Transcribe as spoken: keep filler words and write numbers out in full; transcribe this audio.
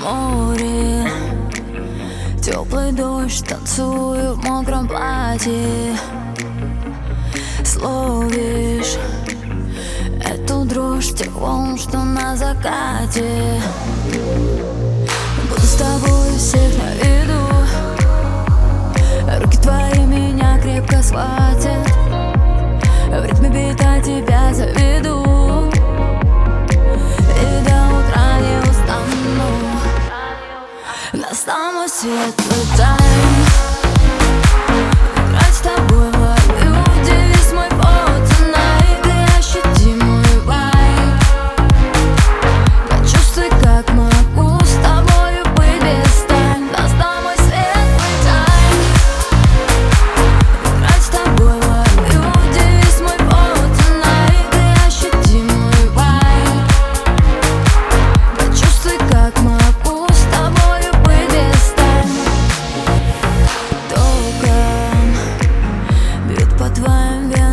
море, теплый дождь, танцую в мокром платье. Словишь эту дрожь тех волн, что на закате. Буду с тобой всех на виду, руки твои меня крепко схватят. В ритме бита тебя заведу, и до утра не устану. Настал мой светлый тайм, играть с тобой в ловлю девиз мой for tonight. Ты ощути мой вайб, почувствуй, как могу с тобою быть без тайн. Настал мой светлый тайм, играть с тобой в ловлю девиз мой for tonight. Ты ощути мой вайб, почувствуй, как могу с тобою быть без тайн. Током бьют по твоим венам